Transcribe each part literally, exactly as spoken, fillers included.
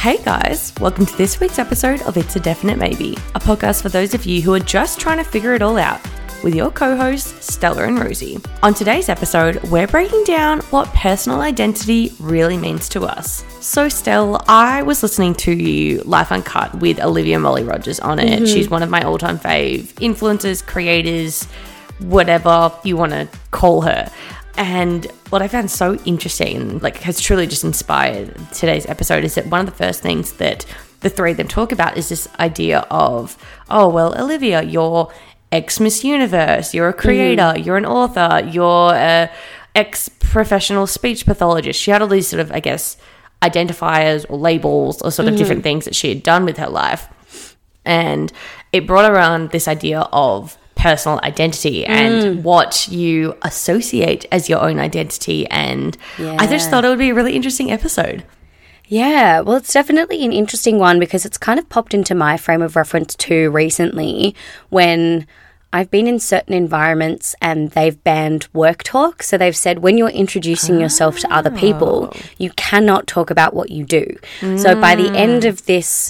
Hey guys, welcome to this week's episode of It's a Definite Maybe, a podcast for those of you who are just trying to figure it all out, with your co-hosts Stella and Rosie. On today's episode, we're breaking down what personal identity really means to us. So Stell, I was listening to Life Uncut with Olivia Molly Rogers on it. Mm-hmm. She's one of my all-time fave influencers, creators, whatever you want to call her. And what I found so interesting, like has truly just inspired today's episode, is that one of the first things that the three of them talk about is this idea of, oh, well, Olivia, you're ex-Miss Universe, you're a creator, mm-hmm. you're an author, you're a ex-professional speech pathologist. She had all these sort of, I guess, identifiers or labels or sort of mm-hmm. different things that she had done with her life. And it brought around this idea of personal identity and mm. what you associate as your own identity. And yeah. I just thought it would be a really interesting episode. Yeah, well, it's definitely an interesting one because it's kind of popped into my frame of reference too recently when I've been in certain environments and they've banned work talk. So they've said when you're introducing oh. yourself to other people, you cannot talk about what you do. Mm. So by the end of this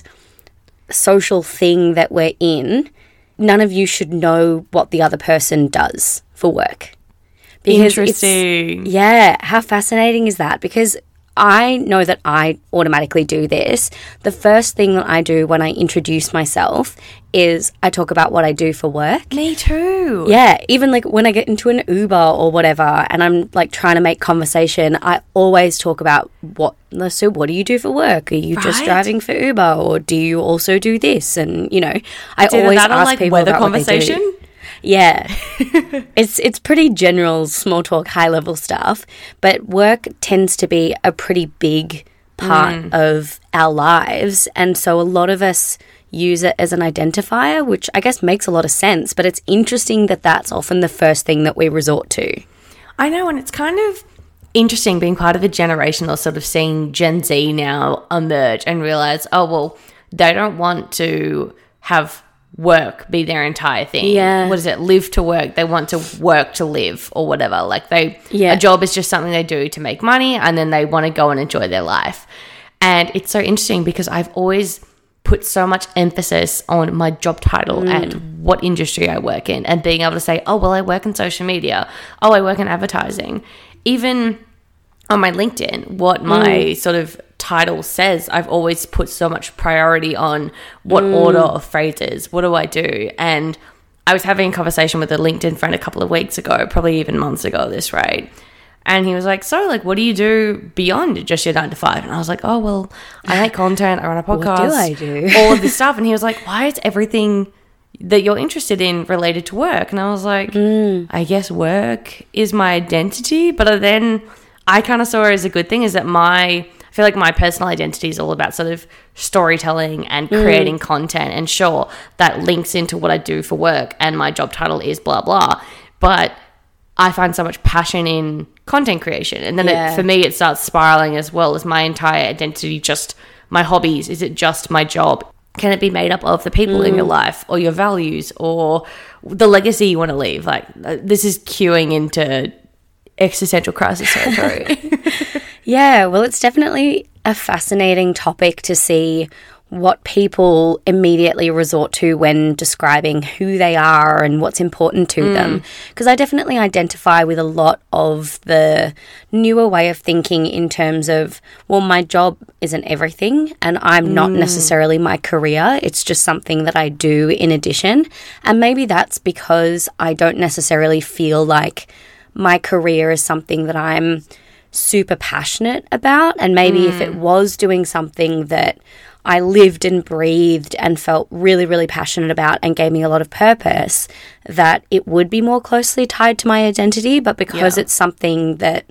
social thing that we're in, none of you should know what the other person does for work. Because Interesting. Yeah, how fascinating is that? Because I know that I automatically do this. The first thing that I do when I introduce myself is I talk about what I do for work. Me too. Yeah, even like when I get into an Uber or whatever and I'm like trying to make conversation, I always talk about what, so what do you do for work? Are you right. just driving for Uber or do you also do this? And, you know, I Did always that ask on, like, people weather about conversation? What they do. Yeah, it's it's pretty general, small talk, high level stuff, but work tends to be a pretty big part mm. of our lives. And so a lot of us use it as an identifier, which I guess makes a lot of sense. But it's interesting that that's often the first thing that we resort to. I know, and it's kind of interesting being part of a generation or sort of seeing Gen Z now emerge and realize, oh, well, they don't want to have work be their entire thing. Yeah. What is it? Live to work. They want to work to live or whatever. Like they, yeah. a job is just something they do to make money and then they want to go and enjoy their life. And it's so interesting because I've always put so much emphasis on my job title mm. and what industry I work in and being able to say, oh, well, I work in social media. Oh, I work in advertising. Even on my LinkedIn, what my mm. sort of title says, I've always put so much priority on what mm. order of phrases, what do I do? And I was having a conversation with a LinkedIn friend a couple of weeks ago, probably even months ago at this rate. And he was like, so like, what do you do beyond just your nine to five? And I was like, oh, well, I make content, I run a podcast. What do I do? all of this stuff. And he was like, why is everything that you're interested in related to work? And I was like, mm. I guess work is my identity. But then I kind of saw it as a good thing is that my... I feel like my personal identity is all about sort of storytelling and creating mm. content. And sure, that links into what I do for work and my job title is blah, blah. But I find so much passion in content creation. And then yeah. it, for me, it starts spiraling as well. Is my entire identity just my hobbies? Is it just my job? Can it be made up of the people mm. in your life or your values or the legacy you want to leave? Like this is queuing into existential crisis territory. Yeah, well, it's definitely a fascinating topic to see what people immediately resort to when describing who they are and what's important to mm. them. Because I definitely identify with a lot of the newer way of thinking in terms of, well, my job isn't everything and I'm mm. not necessarily my career. It's just something that I do in addition. And maybe that's because I don't necessarily feel like my career is something that I'm super passionate about, and maybe mm. if it was doing something that I lived and breathed and felt really, really passionate about and gave me a lot of purpose, that it would be more closely tied to my identity. But because yeah. it's something that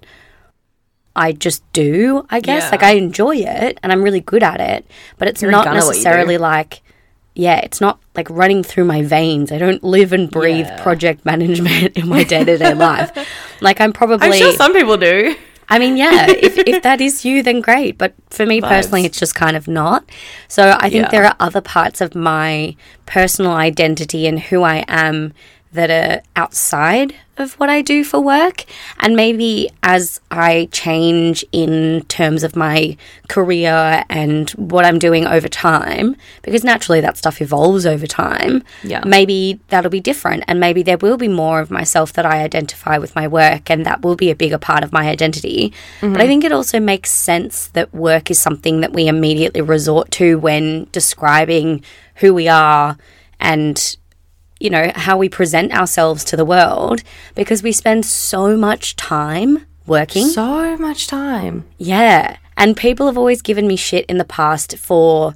I just do, I guess, yeah. like I enjoy it and I'm really good at it, but it's You're not necessarily like, yeah, it's not like running through my veins. I don't live and breathe yeah. project management in my day-to-day life. Like I'm probably... I'm sure some people do. I mean, yeah, if, if that is you, then great. But for me Vibes. personally, it's just kind of not. So I think yeah. there are other parts of my personal identity and who I am that are outside of what I do for work. And maybe as I change in terms of my career and what I'm doing over time, because naturally that stuff evolves over time, yeah. maybe that'll be different. And maybe there will be more of myself that I identify with my work, and that will be a bigger part of my identity. Mm-hmm. But I think it also makes sense that work is something that we immediately resort to when describing who we are and, you know, how we present ourselves to the world, because we spend so much time working. So much time. Yeah. And people have always given me shit in the past for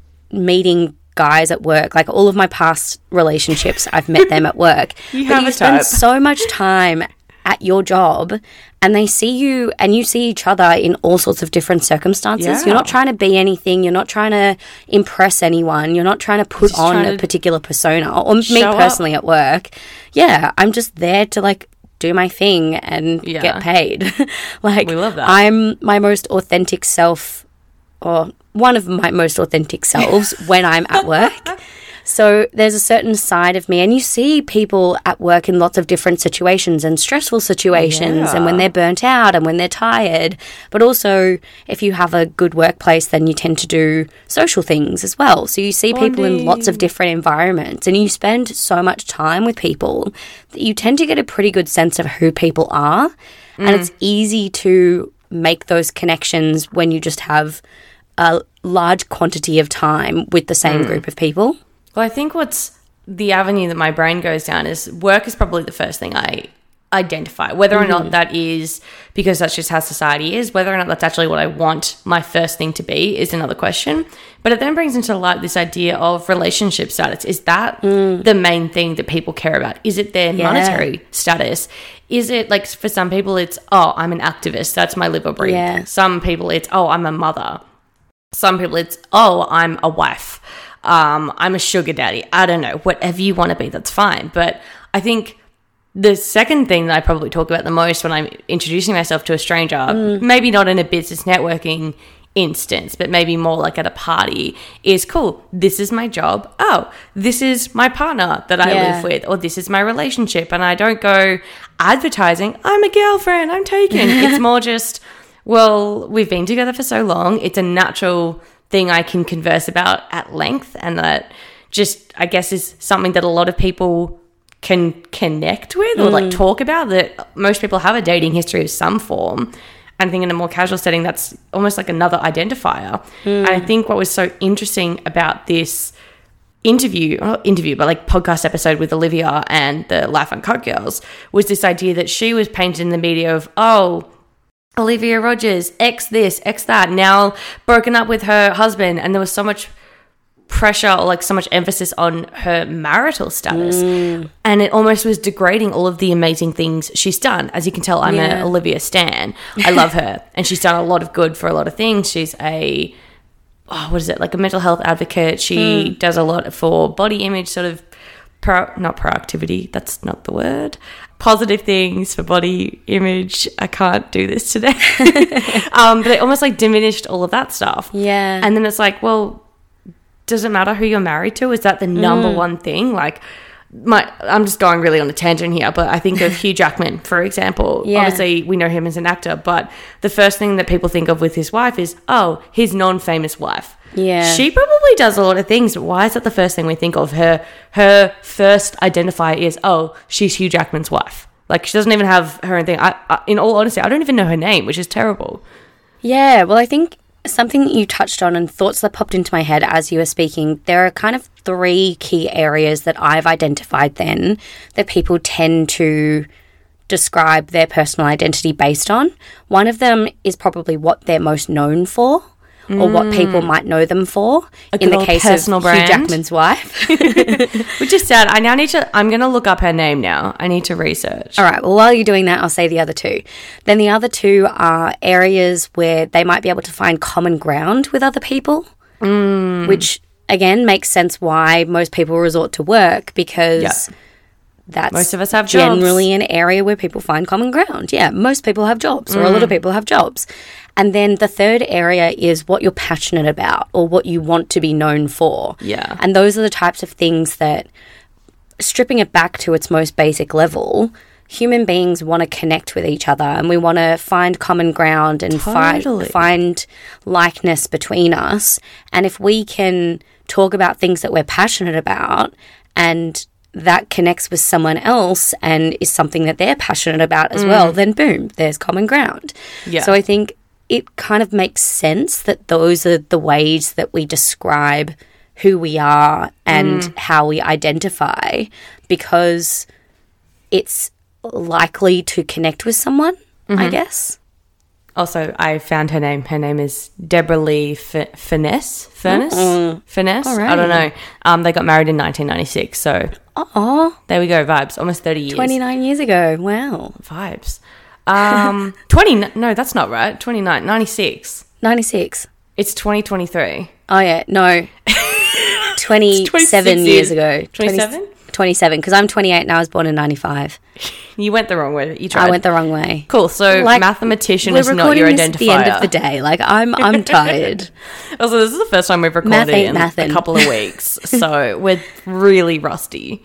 meeting guys at work. Like, all of my past relationships, I've met them at work. You but have you a spend type. so much time at your job, and they see you and you see each other in all sorts of different circumstances. Yeah. You're not trying to be anything. You're not trying to impress anyone. You're not trying to put Just on trying a to particular persona. Or me show personally at work. Yeah, I'm just there to, like, do my thing and Yeah. get paid. Like, We love that. I'm my most authentic self, or one of my most authentic selves when I'm at work. So there's a certain side of me, and you see people at work in lots of different situations and stressful situations, Yeah. and when they're burnt out and when they're tired. But also, if you have a good workplace, then you tend to do social things as well. So you see people in lots of different environments, and you spend so much time with people that you tend to get a pretty good sense of who people are. Mm. And it's easy to make those connections when you just have a large quantity of time with the same mm. group of people. Well, I think what's the avenue that my brain goes down is work is probably the first thing I identify. Whether or mm-hmm. not that is because that's just how society is, whether or not that's actually what I want my first thing to be is another question. But it then brings into light this idea of relationship status. Is that mm. the main thing that people care about? Is it their yeah. monetary status? Is it, like, for some people it's, oh, I'm an activist, that's my live or breathe. Yeah. Some people it's, oh, I'm a mother. Some people it's, oh, I'm a wife. Um, I'm a sugar daddy. I don't know. Whatever you want to be, that's fine. But I think the second thing that I probably talk about the most when I'm introducing myself to a stranger, mm. maybe not in a business networking instance, but maybe more like at a party, is cool. This is my job. Oh, this is my partner that I yeah. live with, or this is my relationship. And I don't go advertising, I'm a girlfriend, I'm taken. It's more just, well, we've been together for so long. It's a natural thing I can converse about at length, and that just, I guess, is something that a lot of people can connect with or mm. like talk about, that most people have a dating history of some form. And I think in a more casual setting, that's almost like another identifier. Mm. And I think what was so interesting about this interview, not interview, but like podcast episode with Olivia and the Life Uncut girls, was this idea that she was painted in the media of, oh, Olivia Rogers, ex this, ex that, now broken up with her husband. And there was so much pressure, or like so much emphasis on her marital status. Mm. And it almost was degrading all of the amazing things she's done. As you can tell, I'm yeah. an Olivia stan. I love her. And she's done a lot of good for a lot of things. She's a, oh, what is it, like a mental health advocate. She mm. does a lot for body image, sort of, pro, not proactivity, that's not the word. Positive things for body image. I can't do this today. um, but it almost like diminished all of that stuff. Yeah. And then it's like, well, does it matter who you're married to? Is that the number mm. one thing? Like, my, I'm just going really on a tangent here, but I think of Hugh Jackman, for example. Yeah. Obviously, we know him as an actor, but the first thing that people think of with his wife is, oh, his non-famous wife. Yeah. She probably does a lot of things, but why is that the first thing we think of? Her her first identifier is, oh, she's Hugh Jackman's wife. Like, she doesn't even have her own thing. I, I, in all honesty, I don't even know her name, which is terrible. Yeah, well, I think something that you touched on and thoughts that popped into my head as you were speaking, there are kind of three key areas that I've identified then that people tend to describe their personal identity based on. One of them is probably what they're most known for, or mm. what people might know them for. A in the case personal of brand. Hugh Jackman's wife. Which is sad. I now need to, I'm going to look up her name now. I need to research. All right. Well, while you're doing that, I'll say the other two. Then the other two are areas where they might be able to find common ground with other people, mm. which, again, makes sense why most people resort to work, because yep. that's most of us have generally jobs. An area where people find common ground. Yeah, most people have jobs, or mm. a lot of people have jobs. And then the third area is what you're passionate about or what you want to be known for. Yeah. And those are the types of things that stripping it back to its most basic level, human beings want to connect with each other and we want to find common ground and Totally. fi- find likeness between us. And if we can talk about things that we're passionate about and that connects with someone else and is something that they're passionate about as mm. well, then boom, there's common ground. Yeah. So I think it kind of makes sense that those are the ways that we describe who we are and mm. how we identify, because it's likely to connect with someone, mm-hmm. I guess. Also, I found her name. Her name is Deborah Lee F- Furness. Furness? Mm-hmm. Furness? All right. I don't know. Um, they got married in nineteen ninety-six, so... Oh, there we go, vibes. Almost thirty years. twenty-nine years ago. Wow. Vibes. Um, twenty... No, that's not right. twenty-nine. ninety-six. ninety-six. It's twenty twenty-three. Oh, yeah. No. twenty-seven years, years ago. twenty-seven? twenty-seven, because I'm twenty-eight and I was born in ninety-five. You went the wrong way. You tried. I went the wrong way. Cool. So like, mathematician is not your identifier. We're recording this at the end of the day. Like, I'm I'm tired. Also, this is the first time we've recorded math ain't in mathin'. a couple of weeks. So we're really rusty.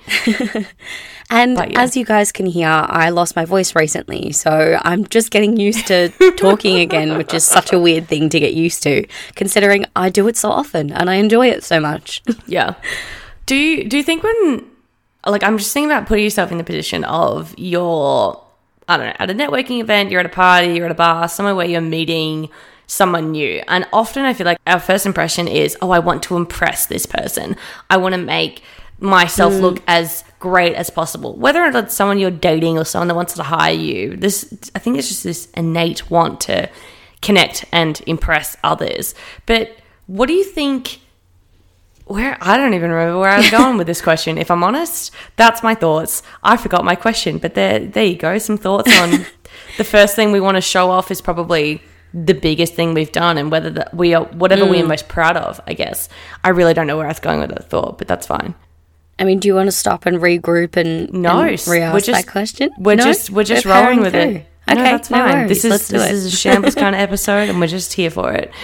And yeah. as you guys can hear, I lost my voice recently. So I'm just getting used to talking again, which is such a weird thing to get used to, considering I do it so often and I enjoy it so much. Yeah. Do you, do you think when... Like, I'm just thinking about putting yourself in the position of you're, I don't know, at a networking event, you're at a party, you're at a bar, somewhere where you're meeting someone new. And often I feel like our first impression is, oh, I want to impress this person. I want to make myself mm. look as great as possible. Whether it's someone you're dating or someone that wants to hire you, this, I think it's just this innate want to connect and impress others. But what do you think... Where I don't even remember where I was going with this question. If I'm honest, that's my thoughts. I forgot my question, but there, there you go. Some thoughts on the first thing we want to show off is probably the biggest thing we've done, and whether that we are whatever mm. we are most proud of. I guess I really don't know where I was going with that thought, but that's fine. I mean, do you want to stop and regroup and no? And re-ask that question? We're no? just we're just we're rolling with through. it. Okay, no, that's fine. No worries. This is Let's this do is a shambles kind of episode, and we're just here for it.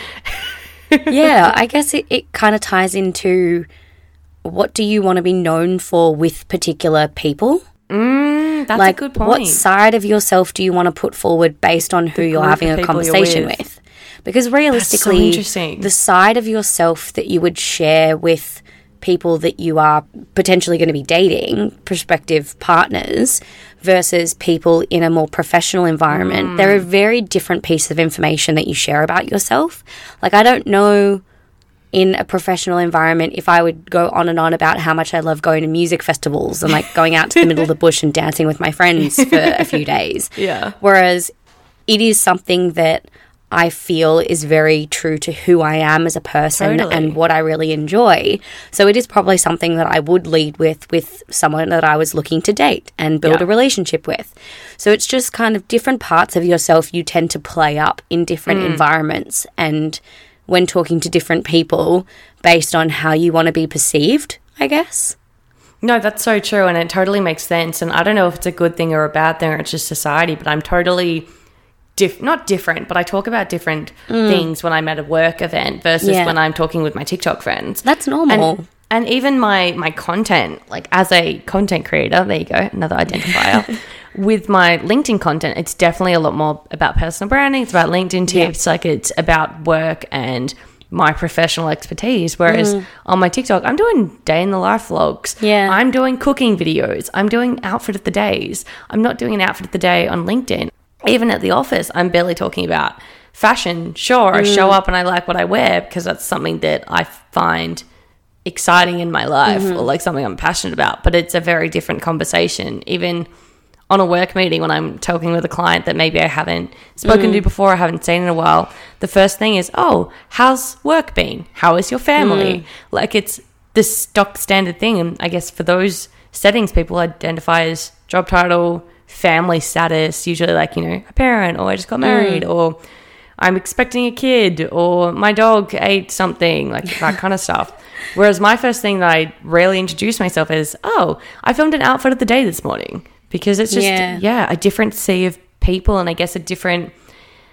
Yeah, I guess it, it kind of ties into what do you want to be known for with particular people? Mm, that's like, a good point. What side of yourself do you want to put forward based on who the you're having a conversation with. with? Because realistically, so the side of yourself that you would share with people that you are potentially going to be dating, prospective partners, versus people in a more professional environment, mm. there are very different pieces of information that you share about yourself. Like, I don't know in a professional environment if I would go on and on about how much I love going to music festivals and, like, going out to the middle of the bush and dancing with my friends for a few days. Yeah. Whereas it is something that I feel is very true to who I am as a person totally. and what I really enjoy. So it is probably something that I would lead with with someone that I was looking to date and build yeah. a relationship with. So it's just kind of different parts of yourself you tend to play up in different mm. environments and when talking to different people based on how you want to be perceived, I guess. No, that's so true, and it totally makes sense. And I don't know if it's a good thing or a bad thing or it's just society, but I'm totally... Dif- not different, but I talk about different mm. things when I'm at a work event versus yeah. when I'm talking with my TikTok friends. That's normal. And, and even my, my content, like as a content creator, there you go, another identifier. With my LinkedIn content, it's definitely a lot more about personal branding. It's about LinkedIn tips. Yeah. Like it's about work and my professional expertise. Whereas mm. on my TikTok, I'm doing day in the life vlogs. Yeah. I'm doing cooking videos. I'm doing outfit of the days. I'm not doing an outfit of the day on LinkedIn. Even at the office, I'm barely talking about fashion. Sure, I show up and I like what I wear because that's something that I find exciting in my life mm-hmm. or like something I'm passionate about. But it's a very different conversation. Even on a work meeting when I'm talking with a client that maybe I haven't spoken mm. to before, I haven't seen in a while, the first thing is, oh, how's work been? How is your family? Mm. Like it's the stock standard thing. And I guess for those settings, people identify as job title, family status, usually like, you know, a parent, or I just got married, mm. or I'm expecting a kid, or my dog ate something, like that kind of stuff. Whereas my first thing that I rarely introduce myself is, oh, I filmed an outfit of the day this morning, because it's just, yeah, yeah a different sea of people, and I guess a different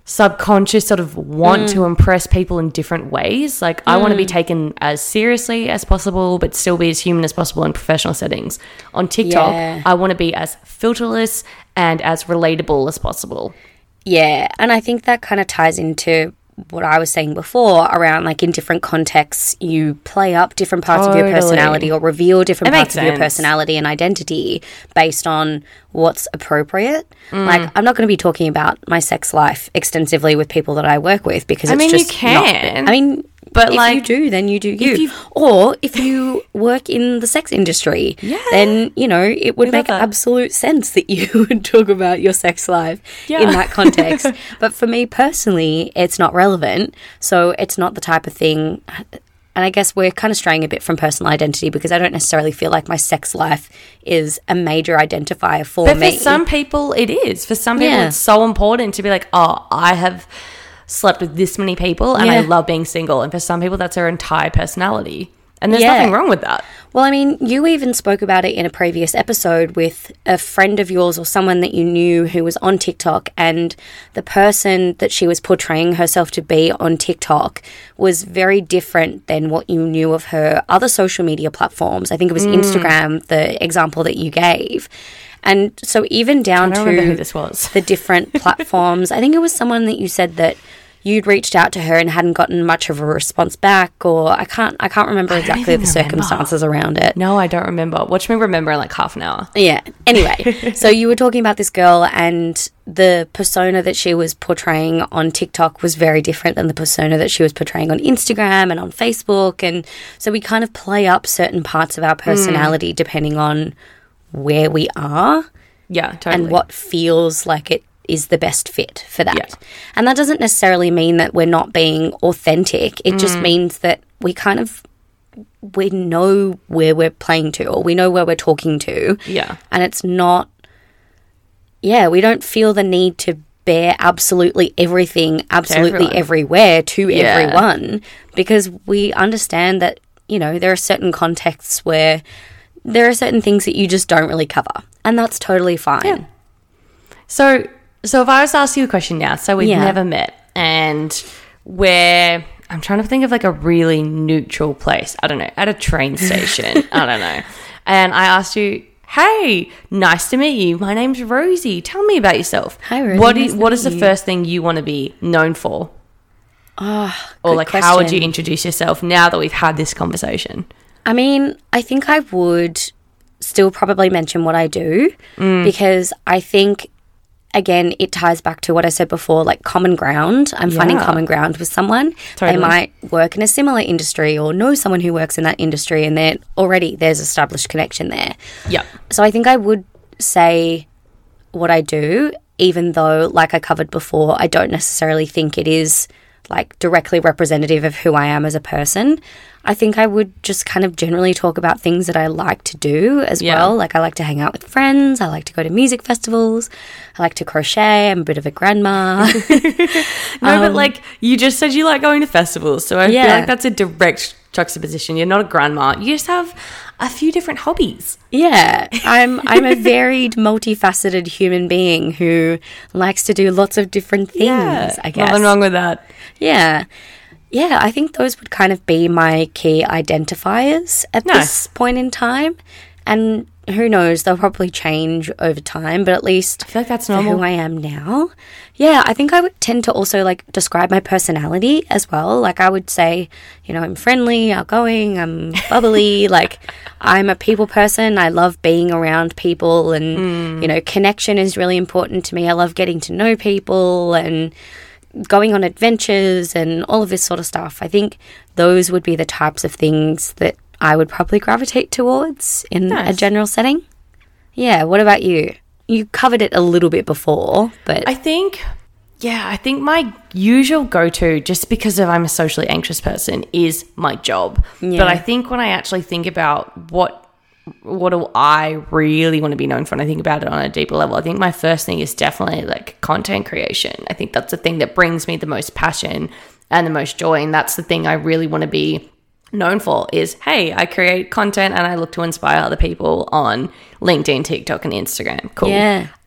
subconscious sort of want mm. to impress people in different ways. Like, I mm. want to be taken as seriously as possible, but still be as human as possible in professional settings. On TikTok, yeah. I want to be as filterless and as relatable as possible. Yeah, and I think that kind of ties into what I was saying before around, like, in different contexts, you play up different parts totally. of your personality or reveal different it parts of your personality and identity based on what's appropriate. Mm. Like, I'm not going to be talking about my sex life extensively with people that I work with because I it's mean, just you can. not... I mean... But if like, you do, then you do you. Or if you work in the sex industry, yeah. then, you know, it would make absolute sense that you would talk about your sex life yeah. in that context. But for me personally, it's not relevant. So it's not the type of thing. And I guess we're kind of straying a bit from personal identity because I don't necessarily feel like my sex life is a major identifier for but me. But for some people, it is. For some people, yeah. it's so important to be like, oh, I have... slept with this many people and yeah. I love being single, and for some people that's their entire personality, and there's yeah. nothing wrong with that. Well, I mean, you even spoke about it in a previous episode with a friend of yours or someone that you knew who was on TikTok, and the person that she was portraying herself to be on TikTok was very different than what you knew of her other social media platforms. I think it was mm. Instagram, the example that you gave. And so even down to who this was. the different platforms, I think it was someone that you said that you'd reached out to her and hadn't gotten much of a response back, or I can't I can't remember exactly the remember. circumstances around it. No, I don't remember. Watch me remember in like half an hour. Yeah. Anyway, so you were talking about this girl, and the persona that she was portraying on TikTok was very different than the persona that she was portraying on Instagram and on Facebook. And so we kind of play up certain parts of our personality mm. depending on where we are. Yeah, totally. And what feels like it is the best fit for that. Yeah. And that doesn't necessarily mean that we're not being authentic. It mm. just means that we kind of, we know where we're playing to, or we know where we're talking to. Yeah. And it's not, yeah, we don't feel the need to bear absolutely everything, absolutely everywhere to yeah. everyone, because we understand that, you know, there are certain contexts where there are certain things that you just don't really cover, and that's totally fine. Yeah. So, so if I was to ask you a question now, so we've yeah. never met, and we're, I'm trying to think of like a really neutral place. I don't know, at a train station. I don't know. And I asked you, hey, nice to meet you. My name's Rosie. Tell me about yourself. Hi, Rosie. What nice is, what is the you. first thing you want to be known for? Oh, or like, question. how would you introduce yourself now that we've had this conversation? I mean, I think I would still probably mention what I do mm. because I think, again, it ties back to what I said before, like common ground. I'm yeah. finding common ground with someone. Totally. They might work in a similar industry or know someone who works in that industry, and then already there's established connection there. Yeah. So I think I would say what I do, even though, like I covered before, I don't necessarily think it is like directly representative of who I am as a person. I think I would just kind of generally talk about things that I like to do as yeah. well. Like, I like to hang out with friends. I like to go to music festivals. I like to crochet. I'm a bit of a grandma. no, um, but like, you just said you like going to festivals. So I yeah. feel like that's a direct juxtaposition. You're not a grandma. You just have a few different hobbies. Yeah. I'm, I'm a varied, multifaceted human being who likes to do lots of different things, yeah. I guess. Nothing wrong with that. Yeah. Yeah, I think those would kind of be my key identifiers at nice. this point in time. And who knows, they'll probably change over time, but at least I feel like that's normal. For who I am now. Yeah, I think I would tend to also like describe my personality as well. Like, I would say, you know, I'm friendly, outgoing, I'm bubbly, like I'm a people person. I love being around people, and mm. you know, connection is really important to me. I love getting to know people and going on adventures and all of this sort of stuff. I think those would be the types of things that I would probably gravitate towards in nice. a general setting. Yeah, what about you? You covered it a little bit before, but I think, yeah, I think my usual go-to, just because of I'm a socially anxious person, is my job. Yeah. But I think when I actually think about what what do I really want to be known for, and I think about it on a deeper level, I think my first thing is definitely like content creation. I think that's the thing that brings me the most passion and the most joy, and that's the thing I really want to be known for is, hey, I create content and I look to inspire other people on LinkedIn, TikTok, and Instagram. Cool. Yeah.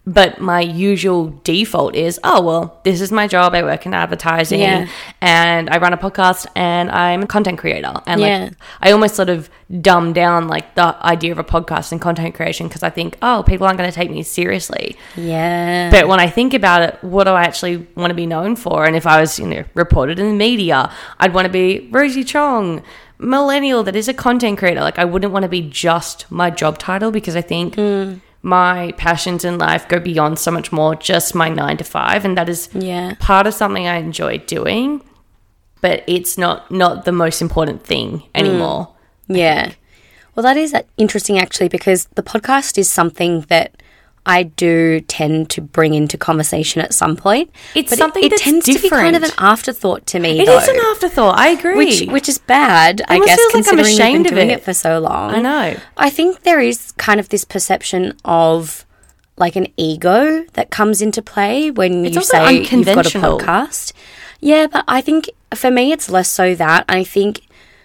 But my usual default is, oh, well, this is my job. I work in advertising Yeah. and I run a podcast and I'm a content creator. And Yeah. like, I almost sort of dumb down like the idea of a podcast and content creation because I think, oh, people aren't going to take me seriously. Yeah. But when I think about it, what do I actually want to be known for? And if I was, you know, reported in the media, I'd want to be Rosie Chong, millennial that is a content creator. Like, I wouldn't want to be just my job title because I think Mm. my passions in life go beyond so much more just my nine to five. And that is Yeah. part of something I enjoy doing, but it's not, not the most important thing anymore. Yeah. Well, that is interesting actually, because the podcast is something that I do tend to bring into conversation at some point. It's but something it, it that's tends to be kind of an different. afterthought to me. It though, is an afterthought. I agree. which which is bad, I almost guess, feels like I'm considering we've ashamed been of doing it. it for so long. I know. I think there is kind of this perception of like an ego that comes into play when It's you also say you've got a unconventional. podcast. Yeah, but I think for me it's less so that. I think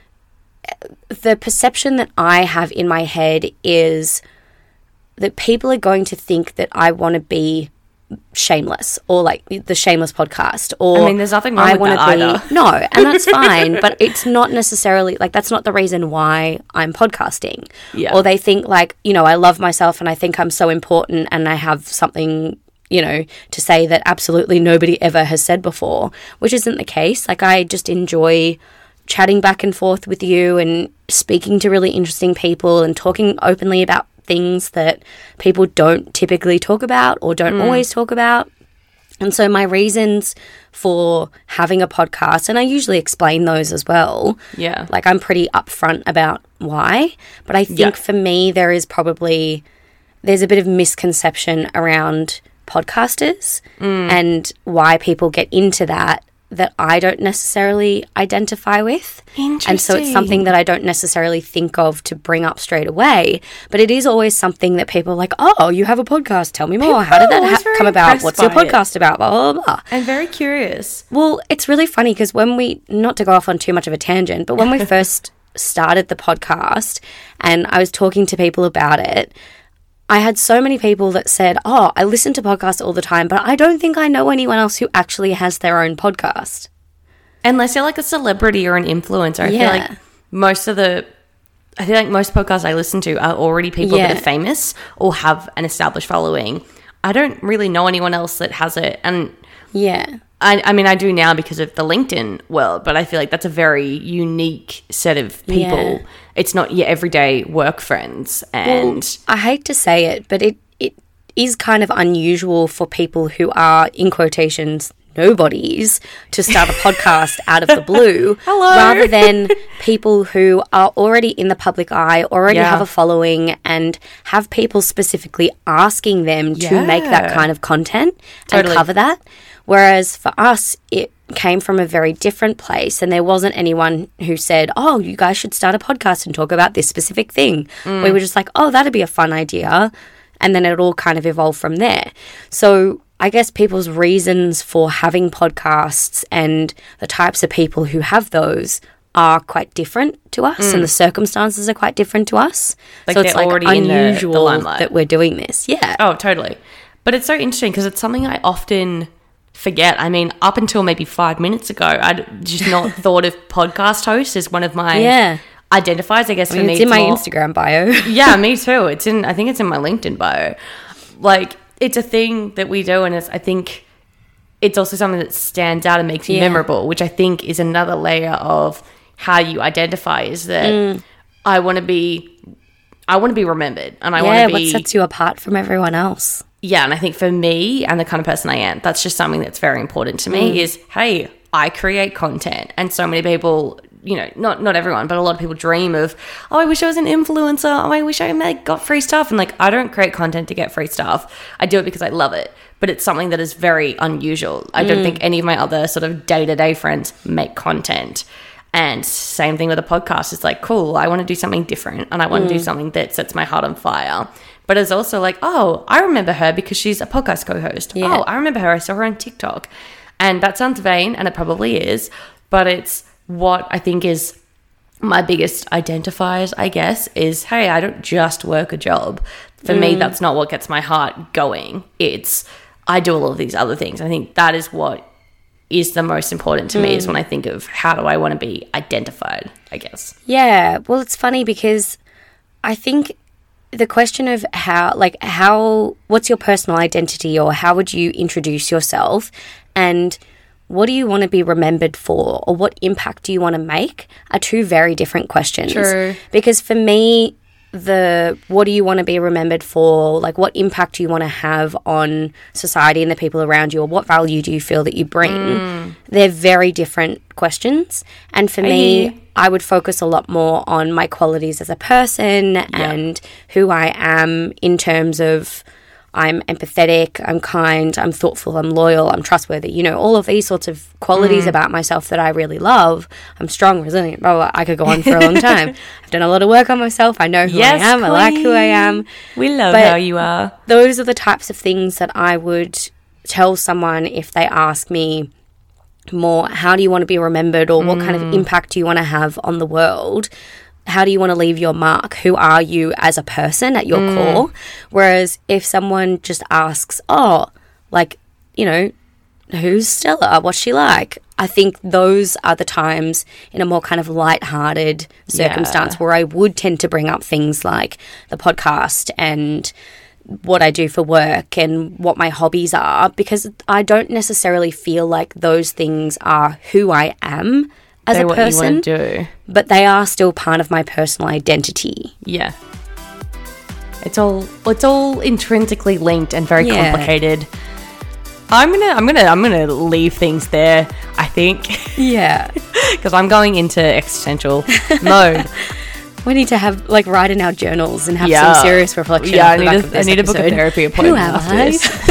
the perception that I have in my head is that people are going to think that I want to be shameless or like the Shameless podcast or I mean, there's nothing wrong I with wanna that be, either. No, and that's fine, but it's not necessarily like that's not the reason why I'm podcasting. Yeah. Or they think like, you know, I love myself and I think I'm so important and I have something, you know, to say that absolutely nobody ever has said before, which isn't the case. Like I just enjoy chatting back and forth with you and speaking to really interesting people and talking openly about things that people don't typically talk about or don't always talk about. And so my reasons for having a podcast, and I usually explain those as well. Yeah. Like I'm pretty upfront about why, but I think Yeah. for me there is probably there's a bit of misconception around podcasters and why people get into that that I don't necessarily identify with. And so it's something that I don't necessarily think of to bring up straight away. But it is always something that people are like, oh, you have a podcast. Tell me more. How did that People are always ha- very come about? impressed What's your by it. podcast about? Blah, blah, blah. I'm very curious. Well, it's really funny because when we, not to go off on too much of a tangent, but when we first started the podcast and I was talking to people about it, I had so many people that said, oh, I listen to podcasts all the time, but I don't think I know anyone else who actually has their own podcast. Unless you're like a celebrity or an influencer. I Yeah. feel like most of the, I feel like most podcasts I listen to are already people Yeah. that are famous or have an established following. I don't really know anyone else that has it. And Yeah. I, I mean, I do now because of the LinkedIn world, but I feel like that's a very unique set of people. Yeah. It's not your everyday work friends. And Well, I hate to say it, but it, it is kind of unusual for people who are, in quotations, nobodies to start a podcast out of the blue. Hello. Rather than people who are already in the public eye, already Yeah. have a following, and have people specifically asking them to make that Yeah. kind of content Totally. and cover that. Whereas for us, it came from a very different place, and there wasn't anyone who said, oh, you guys should start a podcast and talk about this specific thing. We were just like, oh, that'd be a fun idea. And then it all kind of evolved from there. So I guess people's reasons for having podcasts and the types of people who have those are quite different to us, and the circumstances are quite different to us. Like so it's they're like already in the- the unusual limelight. that we're doing this. Yeah. oh, totally. But it's so interesting because it's something I often forget. I mean, up until maybe five minutes ago, I'd just not thought of podcast host as one of my Yeah. identifiers, I guess, I for mean, me. it's in my more- Instagram bio. Yeah, me too. It's in, I think it's in my LinkedIn bio. Like, it's a thing that we do, and it's, I think it's also something that stands out and makes you Yeah. memorable, which I think is another layer of how you identify, is that Mm. I want to be, I want to be remembered, and I yeah, want to what be, sets you apart from everyone else? yeah, and I think for me and the kind of person I am, that's just something that's very important to me, is, hey, I create content, and so many people, you know, not not everyone, but a lot of people dream of, oh, I wish I was an influencer. Oh, I wish I like, got free stuff. And like, I don't create content to get free stuff. I do it because I love it. But it's something that is very unusual. I don't think any of my other sort of day-to-day friends make content. And same thing with a podcast. It's like, cool, I want to do something different, and I want to do something that sets my heart on fire. But it's also like, oh, I remember her because she's a podcast co-host. Yeah. Oh, I remember her. I saw her on TikTok. And that sounds vain, and it probably is. But it's what I think is my biggest identifiers, I guess, is, hey, I don't just work a job. For mm. me, that's not what gets my heart going. It's, I do all of these other things. I think that is what is the most important to mm. me, is when I think of how do I want to be identified, I guess. Yeah. Well, it's funny because I think the question of how, like, how, what's your personal identity, or how would you introduce yourself, and what do you want to be remembered for, or what impact do you want to make, are two very different questions. True. Because for me, the what do you want to be remembered for, like what impact do you want to have on society and the people around you, or what value do you feel that you bring, mm. they're very different questions. And for I me, hear. I would focus a lot more on my qualities as a person yeah. and who I am in terms of I'm empathetic, I'm kind, I'm thoughtful, I'm loyal, I'm trustworthy. You know, all of these sorts of qualities mm. about myself that I really love. I'm strong, resilient, blah, blah, blah. I could go on for a long time. I've done a lot of work on myself. I know who yes, I am. Queen. I like who I am. We love but how you are. Those are the types of things that I would tell someone if they ask me more, how do you want to be remembered, or mm. what kind of impact do you want to have on the world? How do you want to leave your mark? Who are you as a person at your mm. core? Whereas if someone just asks, oh, like, you know, who's Stella? What's she like? I think those are the times in a more kind of lighthearted circumstance yeah. where I would tend to bring up things like the podcast and what I do for work and what my hobbies are, because I don't necessarily feel like those things are who I am as They're a what person, you want to do. But they are still part of my personal identity. Yeah. It's all it's all intrinsically linked and very yeah. complicated. I'm gonna I'm gonna I'm gonna leave things there, I think. Yeah. Because I'm going into existential mode. We need to have like write in our journals and have yeah. some serious reflection. Yeah, I need, a, I need a book of therapy appointment after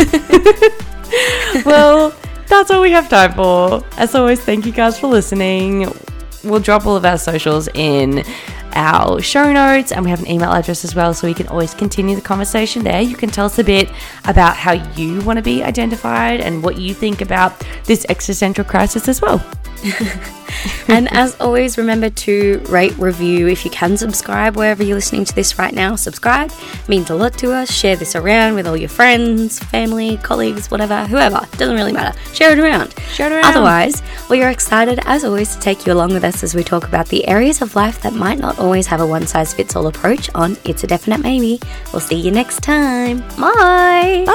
this. Well, that's all we have time for. As always, thank you guys for listening. We'll drop all of our socials in our show notes, and we have an email address as well, so we can always continue the conversation there. You can tell us a bit about how you want to be identified and what you think about this existential crisis as well. And as always, remember to rate, review. If you can, subscribe wherever you're listening to this right now. Subscribe. It means a lot to us. Share this around with all your friends, family, colleagues, whatever, whoever. Doesn't really matter. Share it around. Share it around. Otherwise, we are excited, as always, to take you along with us as we talk about the areas of life that might not always have a one-size-fits-all approach on It's a Definite Maybe. We'll see you next time. Bye. Bye.